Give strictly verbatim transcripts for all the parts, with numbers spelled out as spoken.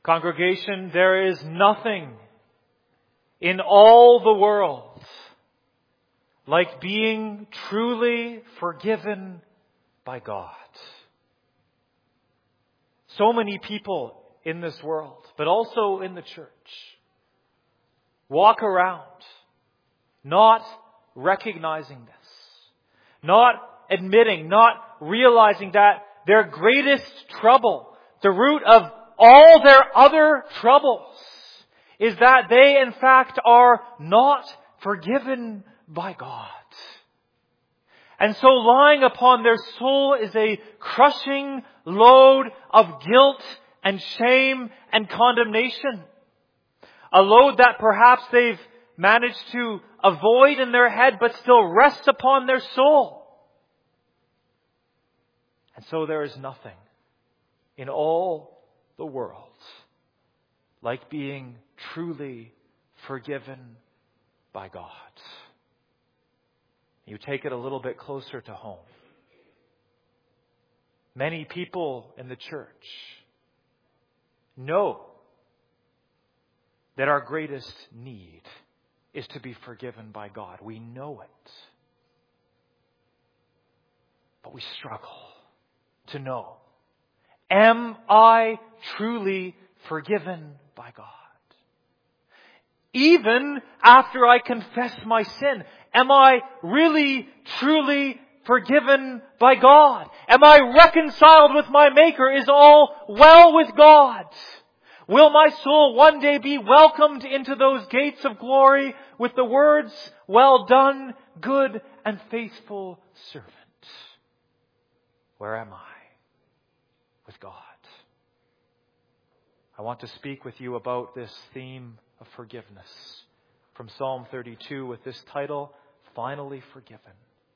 Congregation, there is nothing in all the world like being truly forgiven by God. So many people in this world, but also in the church, walk around not recognizing this, not admitting, not realizing that their greatest trouble, the root of all their other troubles, is that they in fact are not forgiven by God. And so lying upon their soul is a crushing load of guilt and shame and condemnation. A load that perhaps they've managed to avoid in their head but still rests upon their soul. And so there is nothing in all the world like being truly forgiven by God. You take it a little bit closer to home. Many people in the church know that our greatest need is to be forgiven by God. We know it. But we struggle to know, am I truly forgiven by God? Even after I confess my sin, am I really, truly forgiven by God? Am I reconciled with my Maker? Is all well with God? Will my soul one day be welcomed into those gates of glory with the words, "Well done, good and faithful servant"? Where am I with God? I want to speak with you about this theme of forgiveness from Psalm thirty-two with this title, Finally Forgiven.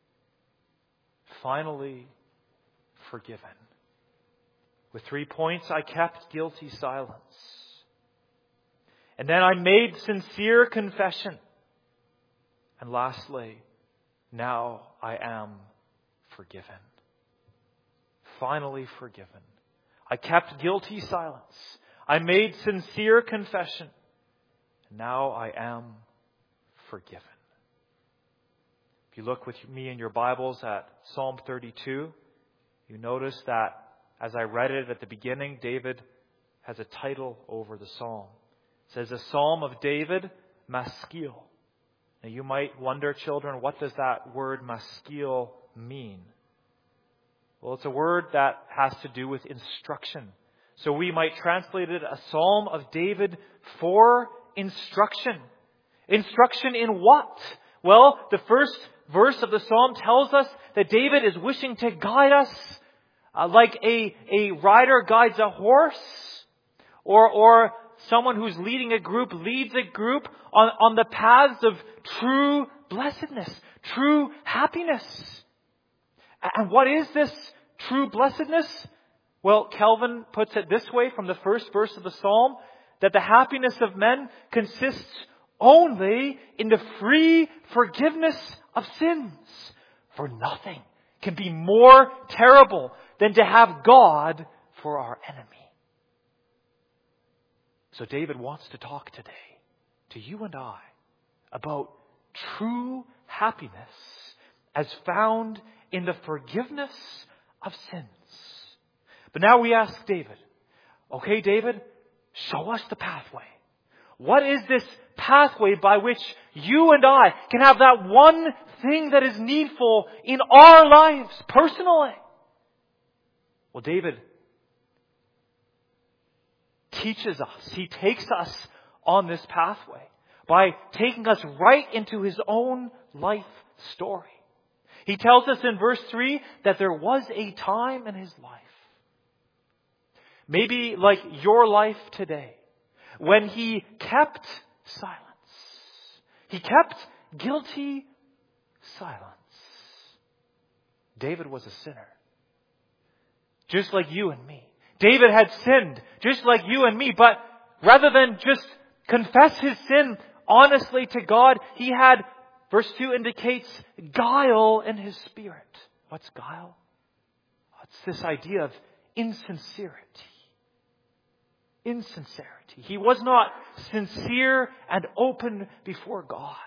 Finally forgiven. With three points, I kept guilty silence. And then I made sincere confession. And lastly, now I am forgiven. Finally forgiven. I kept guilty silence. I made sincere confession. And now I am forgiven. If you look with me in your Bibles at Psalm thirty-two, you notice that as I read it at the beginning, David has a title over the psalm. It says, a Psalm of David, Maskil. Now you might wonder, children, what does that word Maskil mean? Well, it's a word that has to do with instruction. So we might translate it a Psalm of David for instruction. Instruction in what? Well, the first verse of the Psalm tells us that David is wishing to guide us uh, like a, a rider guides a horse, or, or someone who's leading a group leads a group on, on the paths of true blessedness, true happiness. And what is this true blessedness? Well, Calvin puts it this way from the first verse of the Psalm, that the happiness of men consists only in the free forgiveness of sins. For nothing can be more terrible than to have God for our enemy. So David wants to talk today to you and I about true happiness as found in the forgiveness of sins. But now we ask David, okay, David, show us the pathway. What is this pathway by which you and I can have that one thing that is needful in our lives personally? Well, David teaches us. He takes us on this pathway by taking us right into his own life story. He tells us in verse three that there was a time in his life, maybe like your life today, when he kept silence. He kept guilty silence. David was a sinner, just like you and me. David had sinned, just like you and me, but rather than just confess his sin honestly to God, he had, verse two indicates, guile in his spirit. What's guile? It's this idea of insincerity. insincerity. He was not sincere and open before God.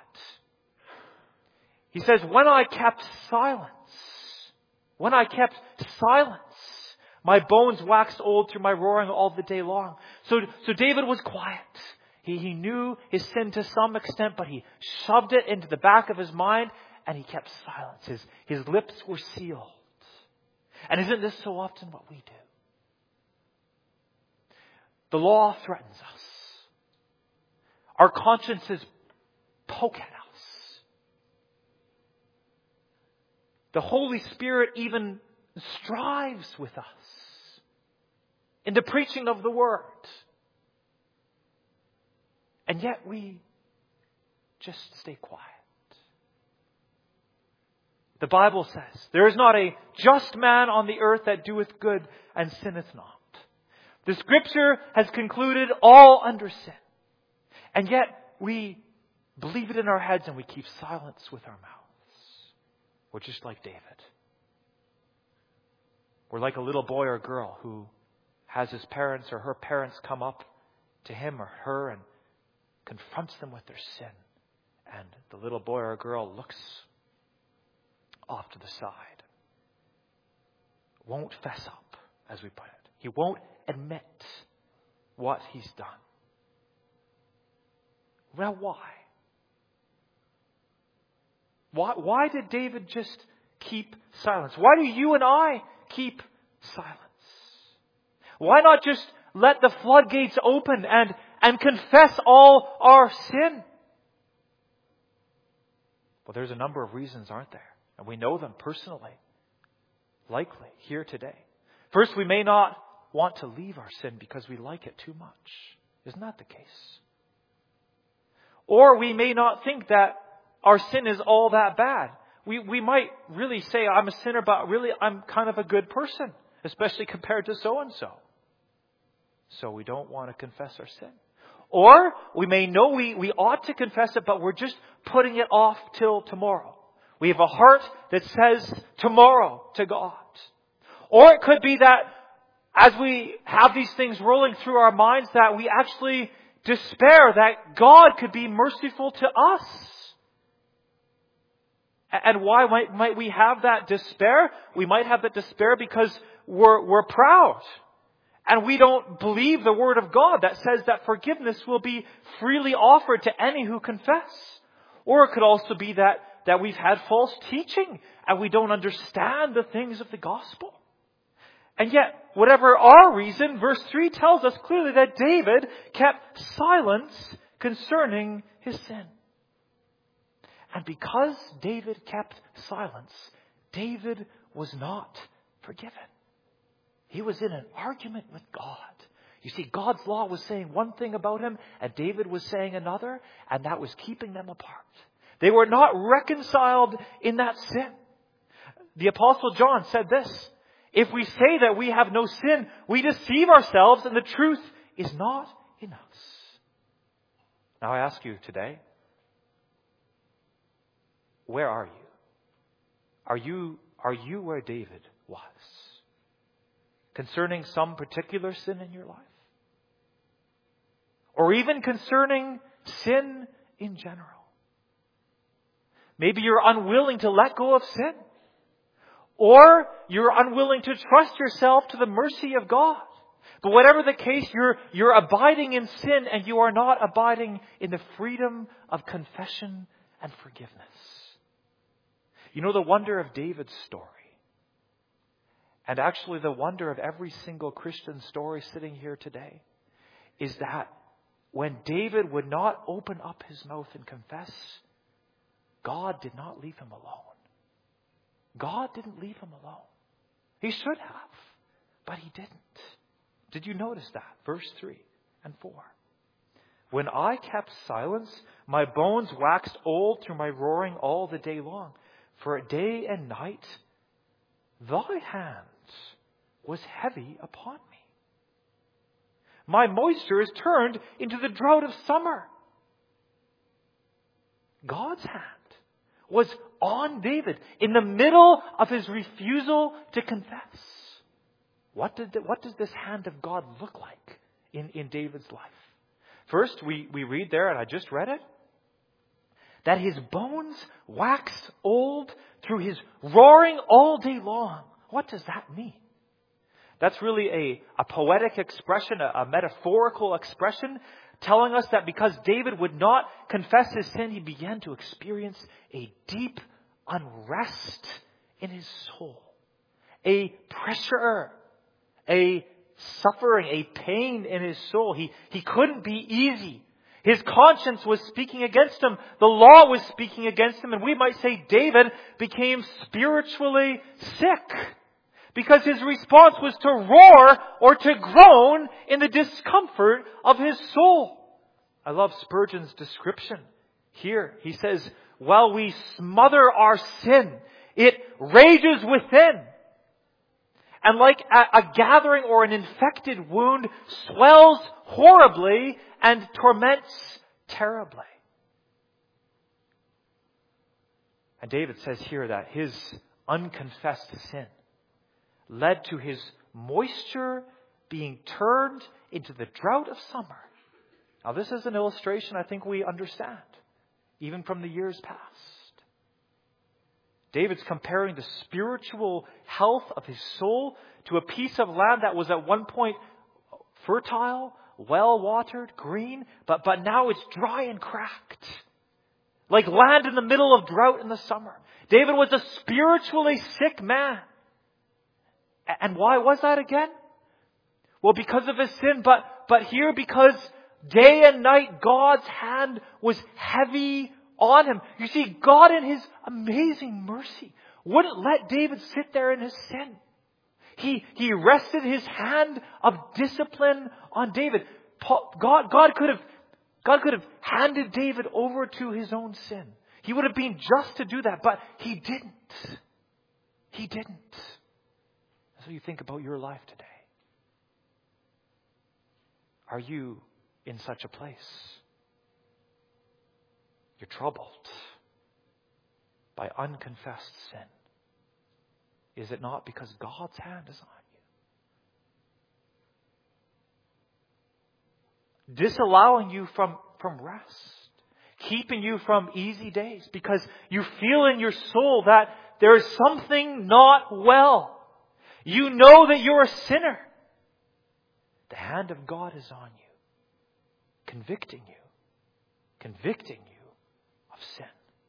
He says, when I kept silence, when I kept silence, my bones waxed old through my roaring all the day long. So, so David was quiet. He, he knew his sin to some extent, but he shoved it into the back of his mind and he kept silence. His, his lips were sealed. And isn't this so often what we do? The law threatens us. Our consciences poke at us. The Holy Spirit even strives with us in the preaching of the Word. And yet we just stay quiet. The Bible says, there is not a just man on the earth that doeth good and sinneth not. The Scripture has concluded all under sin. And yet we believe it in our heads and we keep silence with our mouths. We're just like David. We're like a little boy or girl who has his parents or her parents come up to him or her and confronts them with their sin. And the little boy or girl looks off to the side. Won't fess up, as we put it. He won't admit what he's done. Well, why? Why, why did David just keep silence? Why do you and I keep silence? Why not just let the floodgates open and, and confess all our sin? Well, there's a number of reasons, aren't there? And we know them personally, likely, here today. First, we may not want to leave our sin because we like it too much. Isn't that the case? Or we may not think that our sin is all that bad. We, we might really say, I'm a sinner, but really I'm kind of a good person, especially compared to so-and-so. So we don't want to confess our sin. Or we may know we, we ought to confess it, but we're just putting it off till tomorrow. We have a heart that says tomorrow to God. Or it could be that as we have these things rolling through our minds, that we actually despair that God could be merciful to us. And why might, might we have that despair? We might have that despair because we're, we're proud. And we don't believe the Word of God that says that forgiveness will be freely offered to any who confess. Or it could also be that, that we've had false teaching and we don't understand the things of the gospel. And yet, whatever our reason, verse three tells us clearly that David kept silence concerning his sin. And because David kept silence, David was not forgiven. He was in an argument with God. You see, God's law was saying one thing about him, and David was saying another, and that was keeping them apart. They were not reconciled in that sin. The Apostle John said this, if we say that we have no sin, we deceive ourselves, and the truth is not in us. Now I ask you today, where are you? Are you, are you where David was? Concerning some particular sin in your life? Or even concerning sin in general? Maybe you're unwilling to let go of sin. Or you're unwilling to trust yourself to the mercy of God. But whatever the case, you're, you're abiding in sin and you are not abiding in the freedom of confession and forgiveness. You know the wonder of David's story, and actually the wonder of every single Christian story sitting here today, is that when David would not open up his mouth and confess, God did not leave him alone. God didn't leave him alone. He should have, but he didn't. Did you notice that? Verse three and four. When I kept silence, my bones waxed old through my roaring all the day long. For day and night, thy hand was heavy upon me. My moisture is turned into the drought of summer. God's hand was on David in the middle of his refusal to confess. What did the, what does this hand of God look like in, in David's life. First, we, we read there, and I just read it, that his bones waxed old through his roaring all day long. What does that mean? That's really a, a poetic expression, a, a metaphorical expression, telling us that because David would not confess his sin, he began to experience a deep unrest in his soul. A pressure, a suffering, a pain in his soul. He, he couldn't be easy. His conscience was speaking against him. The law was speaking against him. And we might say David became spiritually sick because his response was to roar or to groan in the discomfort of his soul. I love Spurgeon's description here. He says, while we smother our sin, it rages within. And like a, a gathering or an infected wound, swells horribly and torments terribly. And David says here that his unconfessed sin led to his moisture being turned into the drought of summer. Now this is an illustration I think we understand, even from the years past. David's comparing the spiritual health of his soul to a piece of land that was at one point fertile, well-watered, green, but, but now it's dry and cracked. Like land in the middle of drought in the summer. David was a spiritually sick man. And why was that again? Well, because of his sin, but, but here because day and night God's hand was heavy on him. You see, God in His amazing mercy wouldn't let David sit there in his sin. He, he rested His hand of discipline on David. Paul, God, God could have, God could have handed David over to his own sin. He would have been just to do that, but He didn't. He didn't. So you think about your life today. Are you in such a place? You're troubled by unconfessed sin. Is it not because God's hand is on you? Disallowing you from, from rest. Keeping you from easy days. Because you feel in your soul that there is something not well. You know that you're a sinner. The hand of God is on you. Convicting you. Convicting you of sin.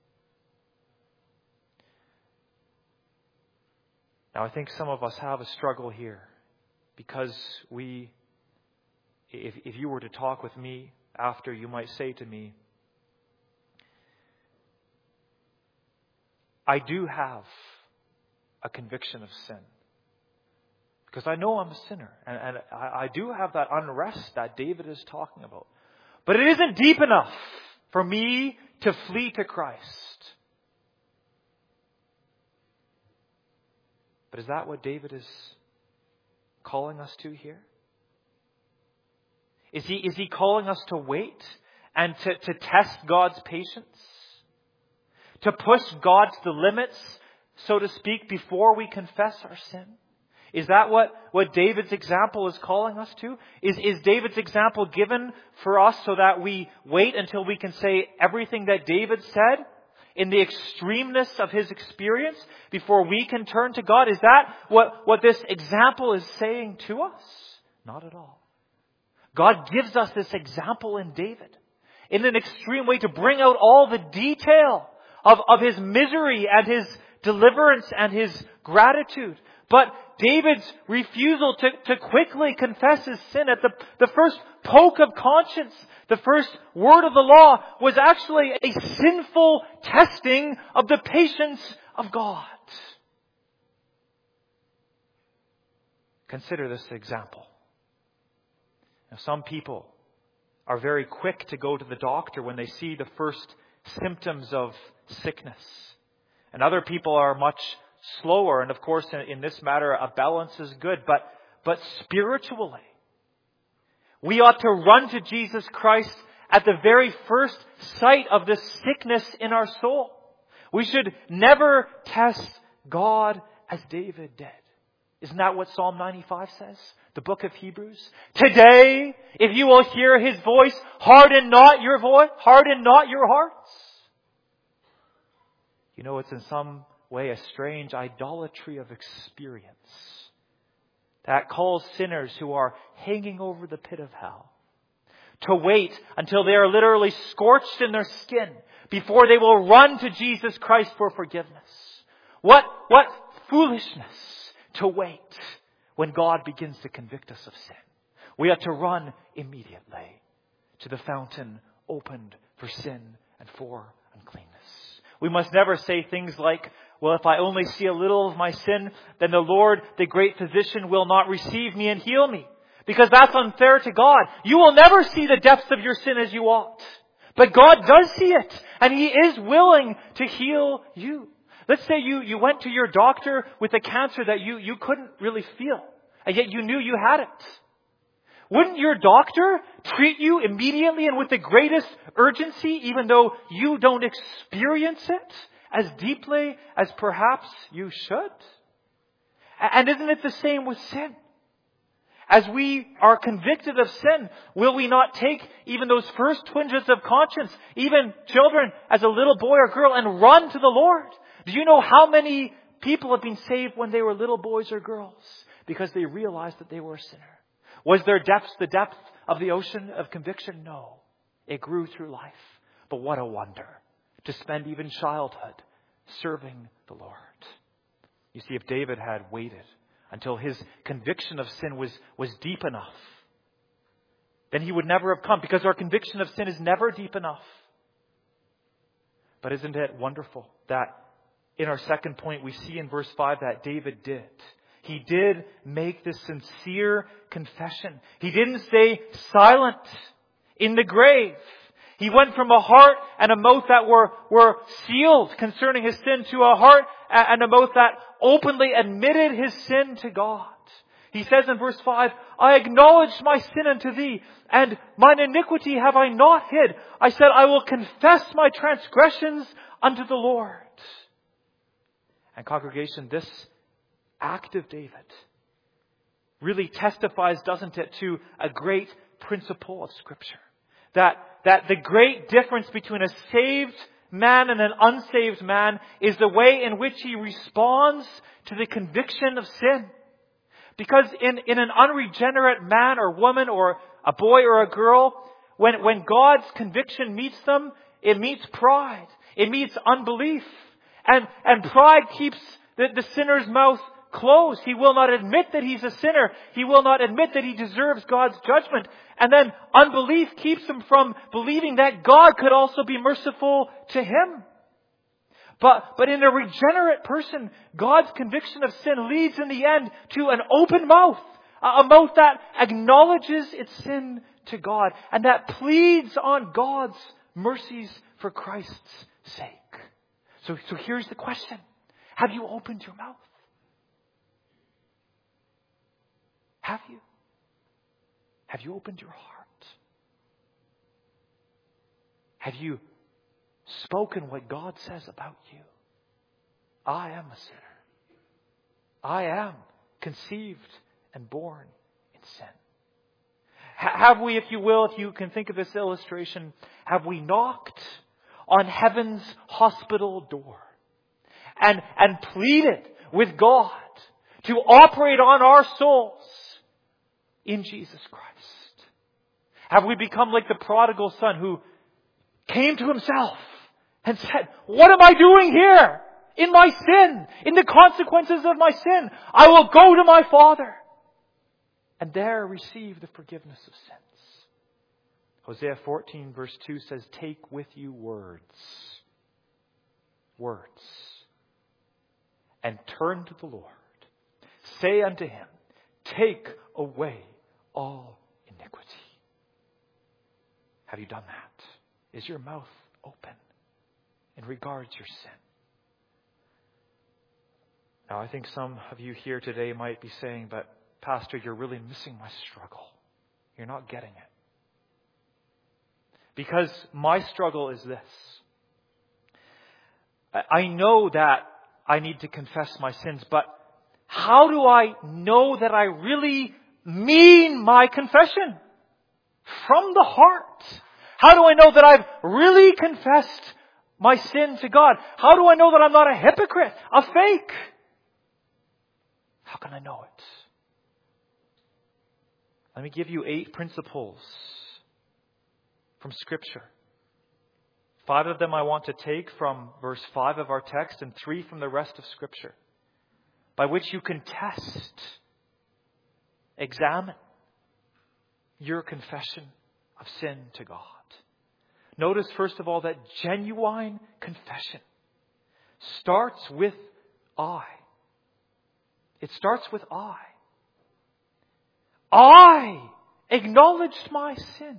Now I think some of us have a struggle here because we, if, if you were to talk with me after, you might say to me, I do have a conviction of sin. Because I know I'm a sinner. And, and I, I do have that unrest that David is talking about. But it isn't deep enough for me to flee to Christ. But is that what David is calling us to here? Is he, is he calling us to wait and to, to test God's patience? To push God to the limits, so to speak, before we confess our sin? Is that what, what David's example is calling us to? Is, is David's example given for us so that we wait until we can say everything that David said in the extremeness of his experience before we can turn to God? Is that what, what this example is saying to us? Not at all. God gives us this example in David in an extreme way to bring out all the detail of, of his misery and his deliverance and his gratitude. But David's refusal to, to quickly confess his sin at the, the first poke of conscience, the first word of the law, was actually a sinful testing of the patience of God. Consider this example. Now, some people are very quick to go to the doctor when they see the first symptoms of sickness. And other people are much slower. And of course, in, in this matter, a balance is good. But, but spiritually, we ought to run to Jesus Christ at the very first sight of the sickness in our soul. We should never test God as David did. Isn't that what Psalm ninety-five says? The book of Hebrews. Today, if you will hear His voice, harden not your voice, harden not your hearts. You know, it's in some way a strange idolatry of experience that calls sinners who are hanging over the pit of hell to wait until they are literally scorched in their skin before they will run to Jesus Christ for forgiveness. What, what foolishness to wait when God begins to convict us of sin. We ought to run immediately to the fountain opened for sin and for uncleanness. We must never say things like, well, if I only see a little of my sin, then the Lord, the great physician, will not receive me and heal me. Because that's unfair to God. You will never see the depths of your sin as you ought. But God does see it. And He is willing to heal you. Let's say you, you went to your doctor with a cancer that you, you couldn't really feel. And yet you knew you had it. Wouldn't your doctor treat you immediately and with the greatest urgency, even though you don't experience it as deeply as perhaps you should? And isn't it the same with sin? As we are convicted of sin, will we not take even those first twinges of conscience, even children as a little boy or girl, and run to the Lord? Do you know how many people have been saved when they were little boys or girls? Because they realized that they were a sinner. Was their depths the depth of the ocean of conviction? No. It grew through life. But what a wonder to spend even childhood serving the Lord. You see, if David had waited until his conviction of sin was, was deep enough, then he would never have come, because our conviction of sin is never deep enough. But isn't it wonderful that in our second point we see in verse five that David did. He did make this sincere confession. He didn't stay silent in the grave. He went from a heart and a mouth that were, were sealed concerning his sin to a heart and a mouth that openly admitted his sin to God. He says in verse five, I acknowledged my sin unto thee, and mine iniquity have I not hid. I said, I will confess my transgressions unto the Lord. And congregation, this act of David really testifies, doesn't it, to a great principle of Scripture. That, that the great difference between a saved man and an unsaved man is the way in which he responds to the conviction of sin. Because in, in an unregenerate man or woman or a boy or a girl, when, when God's conviction meets them, it meets pride. It meets unbelief. And, and pride keeps the, the sinner's mouth closed. He will not admit that he's a sinner. He will not admit that he deserves God's judgment. And then unbelief keeps him from believing that God could also be merciful to him. But, but in a regenerate person, God's conviction of sin leads in the end to an open mouth. A mouth that acknowledges its sin to God and that pleads on God's mercies for Christ's sake. So, so here's the question. Have you opened your mouth? Have you? Have you opened your heart? Have you spoken what God says about you? I am a sinner. I am conceived and born in sin. H- have we, if you will, if you can think of this illustration, have we knocked on heaven's hospital door and, and pleaded with God to operate on our souls in Jesus Christ? Have we become like the prodigal son who came to himself and said, what am I doing here? In my sin, in the consequences of my sin, I will go to my Father and there receive the forgiveness of sins. Hosea fourteen verse two says, take with you words, words, and turn to the Lord. Say unto him, take away all iniquity. Have you done that? Is your mouth open in regards to your sin? Now, I think some of you here today might be saying, but Pastor, you're really missing my struggle. You're not getting it. Because my struggle is this. I know that I need to confess my sins, but how do I know that I really mean my confession from the heart? How do I know that I've really confessed my sin to God? How do I know that I'm not a hypocrite, a fake? How can I know it? Let me give you eight principles from Scripture. Five of them I want to take from verse five of our text and three from the rest of Scripture, by which you can test, examine your confession of sin to God. Notice, first of all, that genuine confession starts with I. It starts with I. I acknowledged my sin.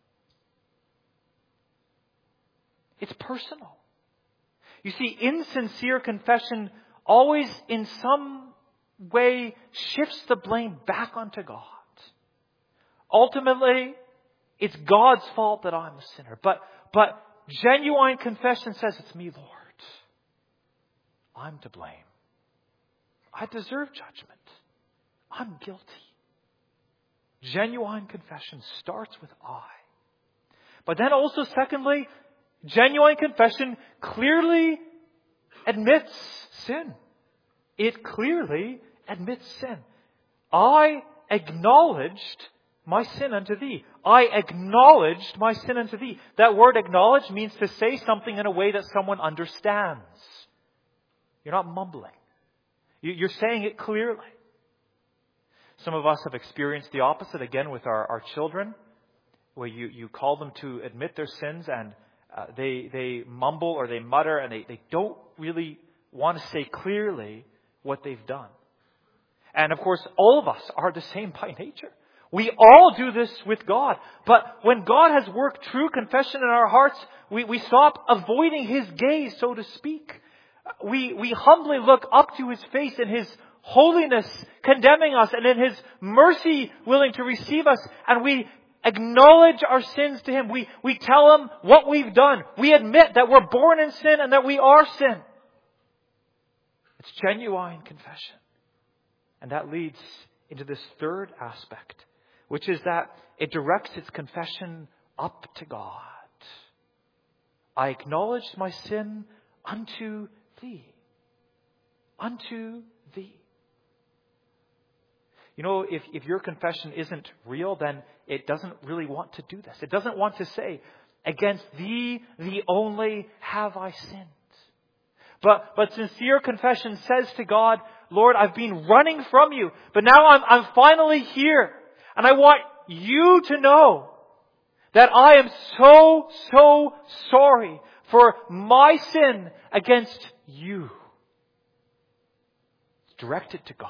It's personal. You see, insincere confession always in some way shifts the blame back onto God. Ultimately, it's God's fault that I'm a sinner. But, but genuine confession says, it's me, Lord. I'm to blame. I deserve judgment. I'm guilty. Genuine confession starts with I. But then also, secondly, genuine confession clearly admits sin. It clearly admits sin. I acknowledged my sin unto thee. I acknowledged my sin unto thee. That word acknowledge means to say something in a way that someone understands. You're not mumbling. You're saying it clearly. Some of us have experienced the opposite, again, with our, our children, where you, you call them to admit their sins and uh, they they mumble or they mutter and they, they don't really want to say clearly what they've done. And of course, all of us are the same by nature. We all do this with God. But when God has worked true confession in our hearts, we, we stop avoiding His gaze, so to speak. We, we humbly look up to His face in His holiness, condemning us, and in His mercy, willing to receive us. And we acknowledge our sins to Him. We, we tell Him what we've done. We admit that we're born in sin and that we are sin. It's genuine confession. And that leads into this third aspect, which is that it directs its confession up to God. I acknowledge my sin unto Thee. Unto Thee. You know, if, if your confession isn't real, then it doesn't really want to do this. It doesn't want to say, against Thee, Thee only have I sinned. But, but sincere confession says to God, Lord, I've been running from You, but now I'm, I'm finally here. And I want You to know that I am so, so sorry for my sin against You. It's directed to God.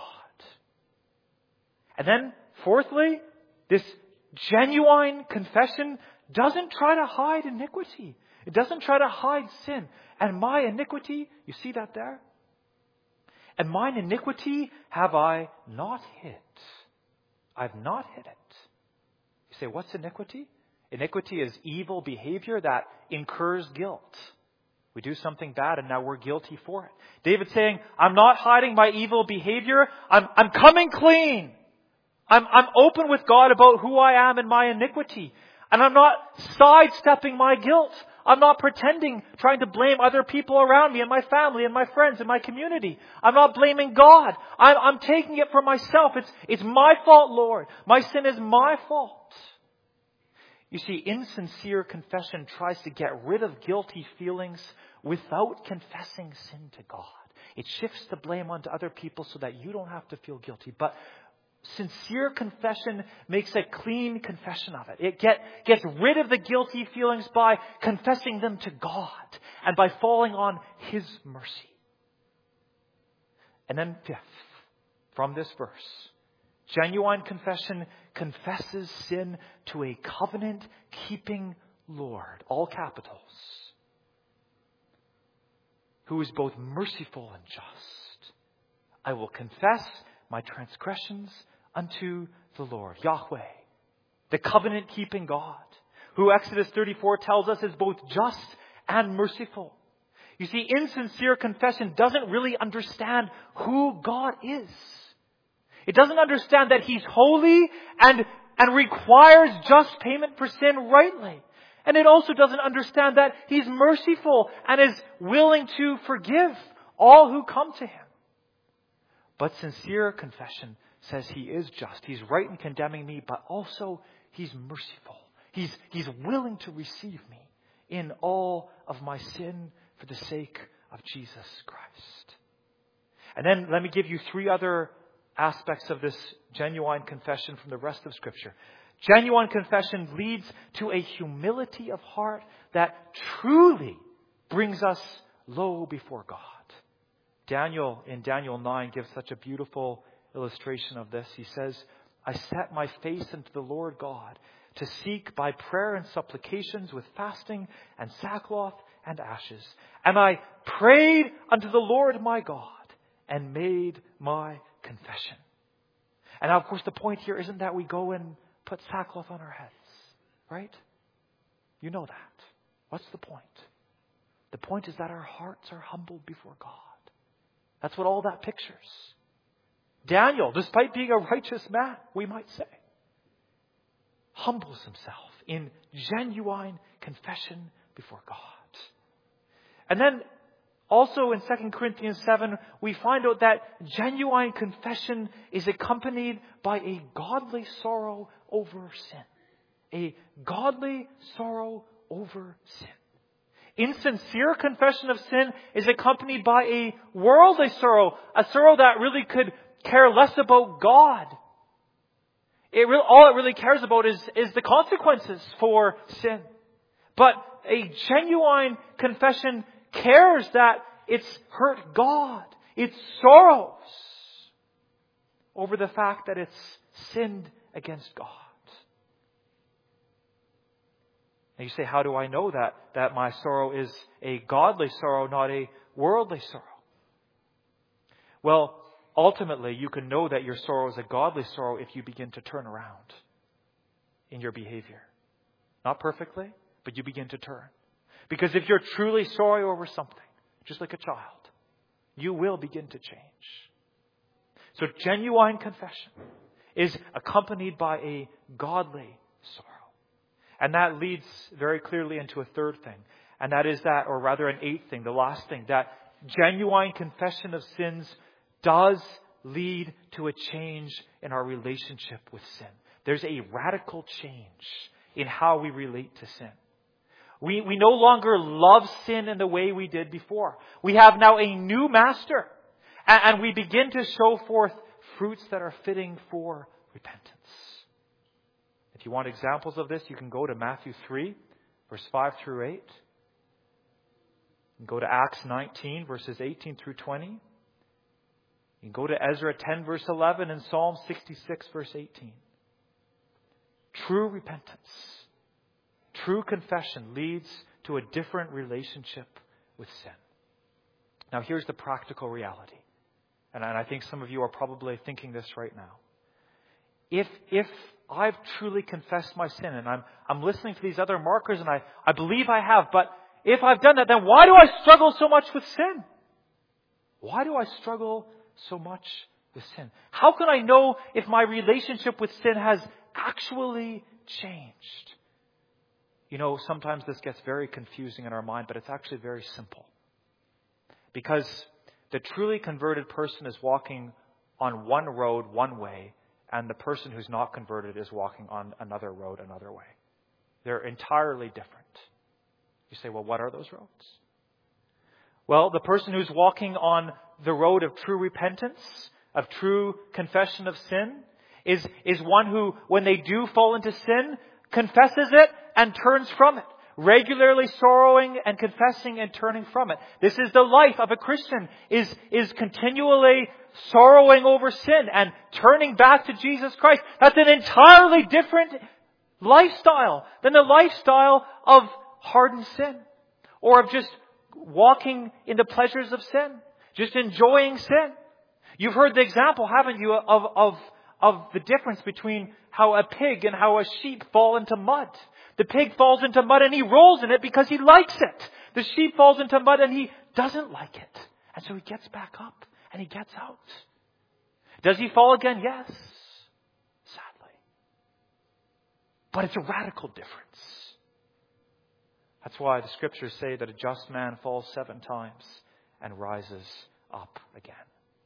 And then, fourthly, this genuine confession doesn't try to hide iniquity. It doesn't try to hide sin. And my iniquity, you see that there? And mine iniquity have I not hid. I've not hid it. You say, what's iniquity? Iniquity is evil behavior that incurs guilt. We do something bad and now we're guilty for it. David's saying, I'm not hiding my evil behavior. I'm, I'm coming clean. I'm, I'm open with God about who I am and my iniquity. And I'm not sidestepping my guilt. I'm not pretending, trying to blame other people around me and my family and my friends and my community. I'm not blaming God. I'm, I'm taking it for myself. It's, it's my fault, Lord. My sin is my fault. You see, insincere confession tries to get rid of guilty feelings without confessing sin to God. It shifts the blame onto other people so that you don't have to feel guilty. But sincere confession makes a clean confession of it. It get, gets rid of the guilty feelings by confessing them to God and by falling on His mercy. And then fifth, from this verse, genuine confession confesses sin to a covenant-keeping Lord, all capitals, who is both merciful and just. I will confess my transgressions unto the Lord, Yahweh, the covenant-keeping God, who Exodus thirty-four tells us is both just and merciful. You see, insincere confession doesn't really understand who God is. It doesn't understand that He's holy and, and requires just payment for sin rightly. And it also doesn't understand that He's merciful and is willing to forgive all who come to Him. But sincere confession says He is just. He's right in condemning me, but also He's merciful. He's, he's willing to receive me in all of my sin for the sake of Jesus Christ. And then let me give you three other aspects of this genuine confession from the rest of Scripture. Genuine confession leads to a humility of heart that truly brings us low before God. Daniel, in Daniel nine, gives such a beautiful illustration of this. He says, I set my face unto the Lord God to seek by prayer and supplications with fasting and sackcloth and ashes. And I prayed unto the Lord my God and made my confession. And now, of course, the point here isn't that we go and put sackcloth on our heads, right? You know that. What's the point? The point is that our hearts are humbled before God. That's what all that pictures. Daniel, despite being a righteous man, we might say, humbles himself in genuine confession before God. And then also in Second Corinthians seven, we find out that genuine confession is accompanied by a godly sorrow over sin. A godly sorrow over sin. Insincere confession of sin is accompanied by a worldly sorrow, a sorrow that really could care less about God. It really, all it really cares about is, is the consequences for sin. But a genuine confession cares that it's hurt God. It sorrows over the fact that it's sinned against God. And you say, how do I know that, that my sorrow is a godly sorrow, not a worldly sorrow? Well, ultimately, you can know that your sorrow is a godly sorrow if you begin to turn around in your behavior. Not perfectly, but you begin to turn. Because if you're truly sorry over something, just like a child, you will begin to change. So genuine confession is accompanied by a godly sorrow. And that leads very clearly into a third thing. And that is that, or rather an eighth thing, the last thing, that genuine confession of sins does lead to a change in our relationship with sin. There's a radical change in how we relate to sin. We, we no longer love sin in the way we did before. We have now a new master. And, and we begin to show forth fruits that are fitting for repentance. If you want examples of this, you can go to Matthew three, verse five through eight. You can go to Acts nineteen, verses eighteen through twenty. You can go to Ezra ten, verse eleven, and Psalm sixty-six, verse eighteen. True repentance, true confession leads to a different relationship with sin. Now, here's the practical reality. And I think some of you are probably thinking this right now. If, if I've truly confessed my sin and I'm, I'm listening to these other markers and I, I believe I have, but if I've done that, then why do I struggle so much with sin? Why do I struggle so much with sin? How can I know if my relationship with sin has actually changed? You know, sometimes this gets very confusing in our mind, but it's actually very simple. Because the truly converted person is walking on one road, one way, and the person who's not converted is walking on another road, another way. They're entirely different. You say, well, what are those roads? Well, the person who's walking on the road of true repentance, of true confession of sin, is, is one who, when they do fall into sin, confesses it and turns from it. Regularly sorrowing and confessing and turning from it. This is the life of a Christian, is, is continually sorrowing over sin and turning back to Jesus Christ. That's an entirely different lifestyle than the lifestyle of hardened sin, or of just walking in the pleasures of sin, just enjoying sin. You've heard the example, haven't you, of, of, of the difference between how a pig and how a sheep fall into mud. The pig falls into mud and he rolls in it because he likes it. The sheep falls into mud and he doesn't like it. And so he gets back up and he gets out. Does he fall again? Yes. Sadly. But it's a radical difference. That's why the Scriptures say that a just man falls seven times and rises up again.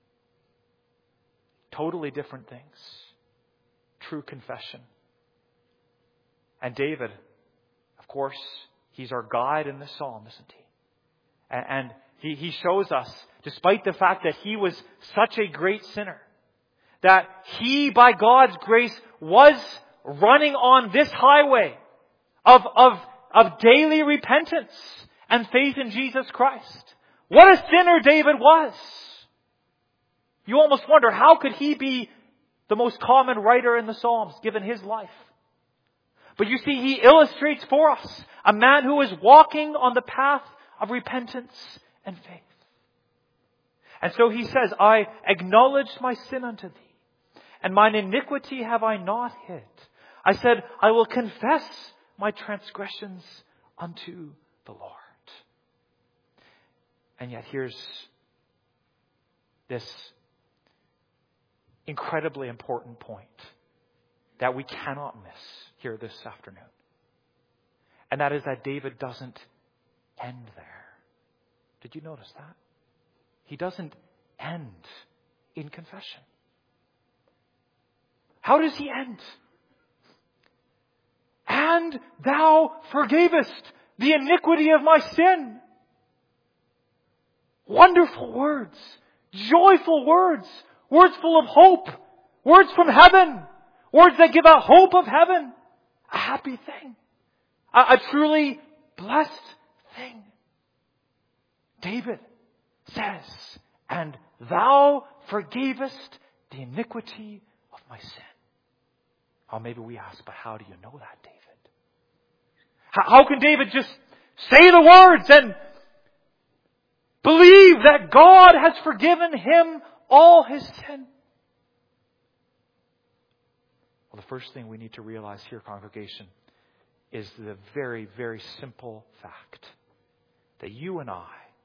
Totally different things. True confession. And David, of course, he's our guide in this psalm, isn't he? And he, he shows us, despite the fact that he was such a great sinner, that he, by God's grace, was running on this highway of, of, of daily repentance and faith in Jesus Christ. What a sinner David was! You almost wonder, how could he be the most common writer in the Psalms, given his life? But you see, he illustrates for us a man who is walking on the path of repentance and faith. And so he says, I acknowledged my sin unto thee, and mine iniquity have I not hid. I said, I will confess my transgressions unto the Lord. And yet here's this incredibly important point that we cannot miss here this afternoon. And that is that David doesn't end there. Did you notice that? He doesn't end in confession. How does he end? And thou forgavest the iniquity of my sin. Wonderful words. Joyful words. Words full of hope. Words from heaven. Words that give a hope of heaven. A happy thing. A, a truly blessed thing. David says, and thou forgavest the iniquity of my sin. Oh, maybe we ask, but how do you know that, David? How, how can David just say the words and believe that God has forgiven him all his sin? Well, the first thing we need to realize here, congregation, is the very, very simple fact that you and I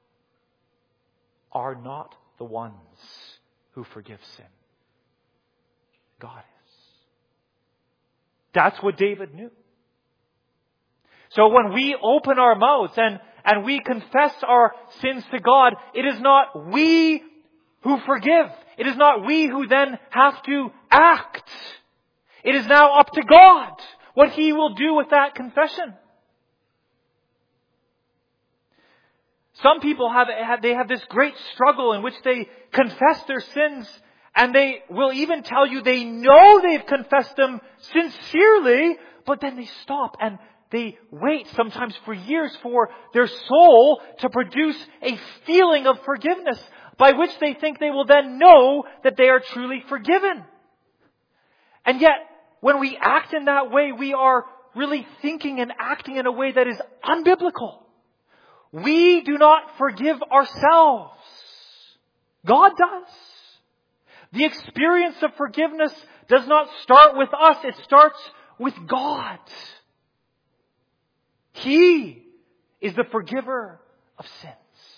are not the ones who forgive sin. God is. That's what David knew. So when we open our mouths and, and we confess our sins to God, it is not we who forgive. It is not we who then have to act. It is now up to God what He will do with that confession. Some people have, they have this great struggle in which they confess their sins, and they will even tell you they know they've confessed them sincerely, but then they stop and they wait sometimes for years for their soul to produce a feeling of forgiveness by which they think they will then know that they are truly forgiven. And yet, when we act in that way, we are really thinking and acting in a way that is unbiblical. We do not forgive ourselves. God does. The experience of forgiveness does not start with us. It starts with God. He is the forgiver of sins.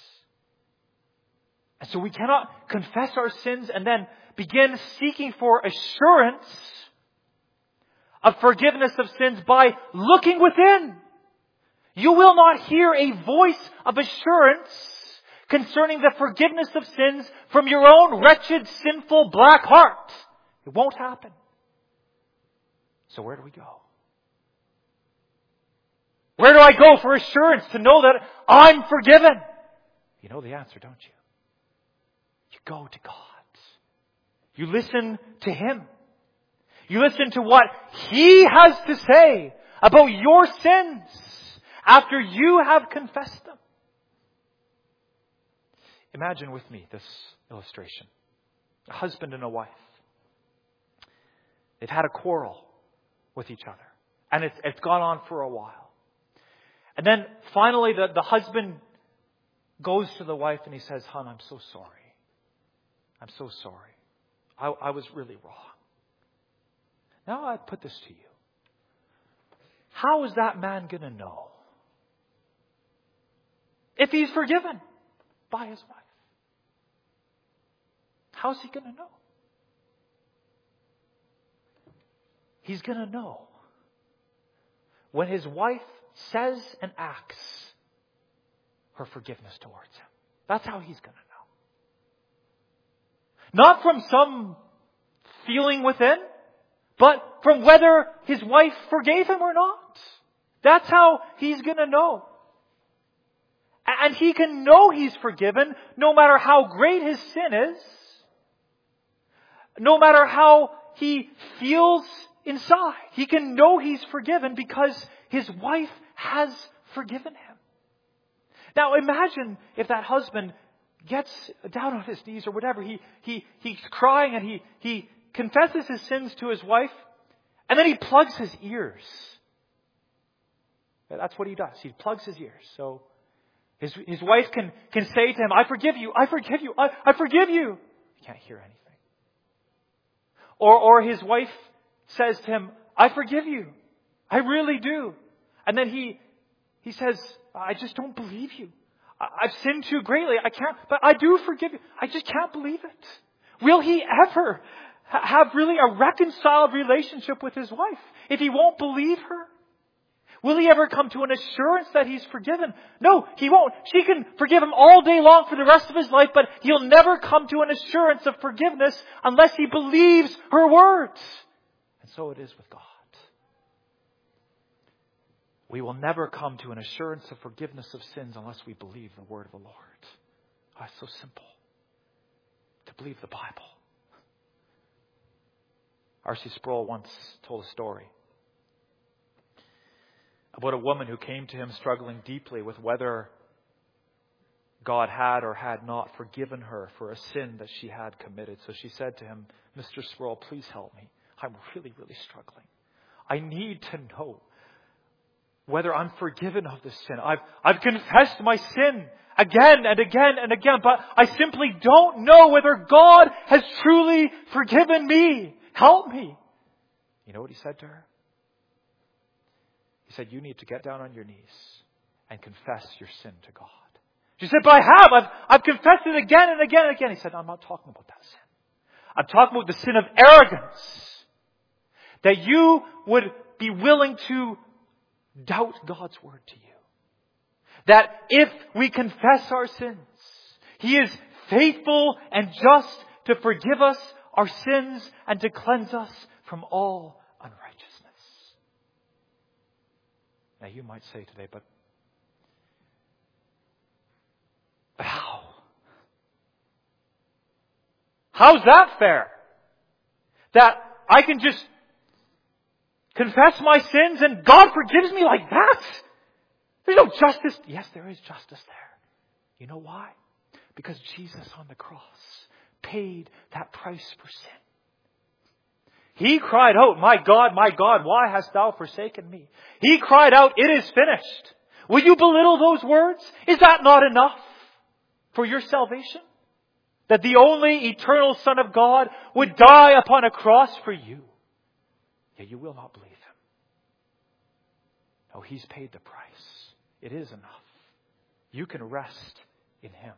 And so we cannot confess our sins and then begin seeking for assurance of forgiveness of sins by looking within. You will not hear a voice of assurance concerning the forgiveness of sins from your own wretched, sinful, black heart. It won't happen. So where do we go? Where do I go for assurance to know that I'm forgiven? You know the answer, don't you? You go to God. You listen to Him. You listen to what He has to say about your sins after you have confessed them. Imagine with me this illustration. A husband and a wife. They've had a quarrel with each other. And it's, it's gone on for a while. And then finally the, the husband goes to the wife and he says, "Hon, I'm so sorry. I'm so sorry. I, I was really wrong." Now I put this to you. How is that man going to know if he's forgiven by his wife? How's he going to know? he's going to know when his wife says and acts her forgiveness towards him. That's how he's going to know. Not from some feeling within, but from whether his wife forgave him or not. That's how he's going to know. And he can know he's forgiven no matter how great his sin is. No matter how he feels inside. He can know he's forgiven because his wife has forgiven him. Now imagine if that husband gets down on his knees or whatever. He, he, he's crying and he, he confesses his sins to his wife. And then he plugs his ears. That's what he does. He plugs his ears. So his, his wife can, can say to him, I forgive you, I forgive you, I, I forgive you. He can't hear anything. Or, or his wife says to him, I forgive you. I really do. And then he, he says, I just don't believe you. I, I've sinned too greatly. I can't, but I do forgive you. I just can't believe it. Will he ever ha- have really a reconciled relationship with his wife if he won't believe her? Will he ever come to an assurance that he's forgiven? No, he won't. She can forgive him all day long for the rest of his life, but he'll never come to an assurance of forgiveness unless he believes her words. And so it is with God. We will never come to an assurance of forgiveness of sins unless we believe the word of the Lord. Oh, it's so simple to believe the Bible. R C Sproul once told a story about a woman who came to him struggling deeply with whether God had or had not forgiven her for a sin that she had committed. So she said to him, Mister Sproul, please help me. I'm really, really struggling. I need to know whether I'm forgiven of this sin. I've, I've confessed my sin again and again and again, but I simply don't know whether God has truly forgiven me. Help me. You know what he said to her? He said, you need to get down on your knees and confess your sin to God. She said, but I have. I've, I've confessed it again and again and again. He said, no, I'm not talking about that sin. I'm talking about the sin of arrogance. That you would be willing to doubt God's word to you. That if we confess our sins, He is faithful and just to forgive us our sins and to cleanse us from all unrighteousness. Now you might say today, but, but how? How's that fair? That I can just confess my sins and God forgives me like that? There's no justice. Yes, there is justice there. You know why? Because Jesus on the cross paid that price for sin. He cried out, my God, my God, why hast thou forsaken me? He cried out, it is finished. Will you belittle those words? Is that not enough for your salvation? That the only eternal Son of God would die upon a cross for you. Yet you will not believe Him. No, He's paid the price. It is enough. You can rest in Him.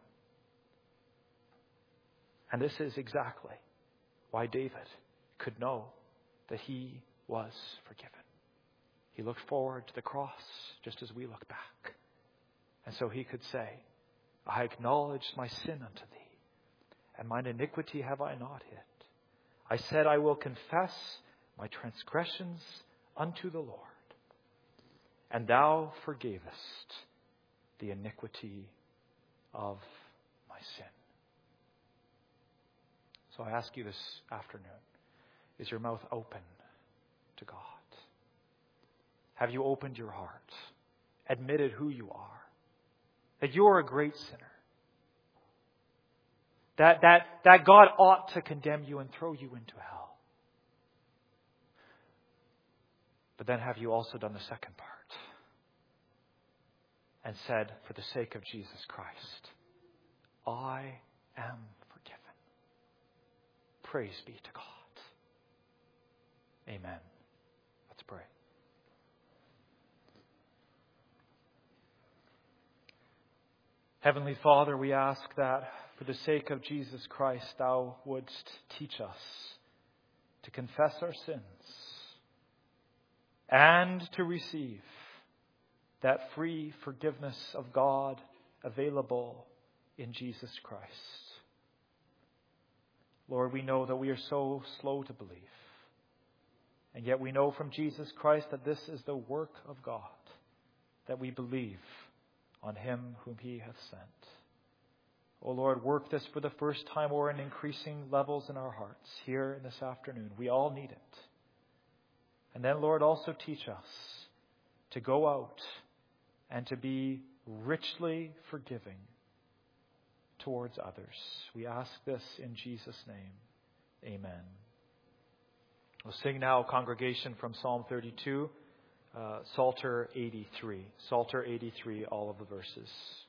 And this is exactly why David could know that he was forgiven. He looked forward to the cross just as we look back. And so he could say, I acknowledge my sin unto thee, and mine iniquity have I not hid. I said, I will confess my transgressions unto the Lord, and thou forgavest the iniquity of my sin. So I ask you this afternoon, is your mouth open to God? Have you opened your heart, admitted who you are, that you are a great sinner, that, that, that God ought to condemn you and throw you into hell? But then have you also done the second part and said, for the sake of Jesus Christ, I am forgiven. Praise be to God. Amen. Let's pray. Heavenly Father, we ask that for the sake of Jesus Christ, Thou wouldst teach us to confess our sins, and to receive that free forgiveness of God available in Jesus Christ. Lord, we know that we are so slow to believe. And yet we know from Jesus Christ that this is the work of God, that we believe on him whom he hath sent. O Lord, work this for the first time or in increasing levels in our hearts here in this afternoon. We all need it. And then, Lord, also teach us to go out and to be richly forgiving towards others. We ask this in Jesus' name. Amen. We'll sing now, congregation, from Psalm thirty-two, uh, Psalter eighty-three. Psalter eighty-three, all of the verses.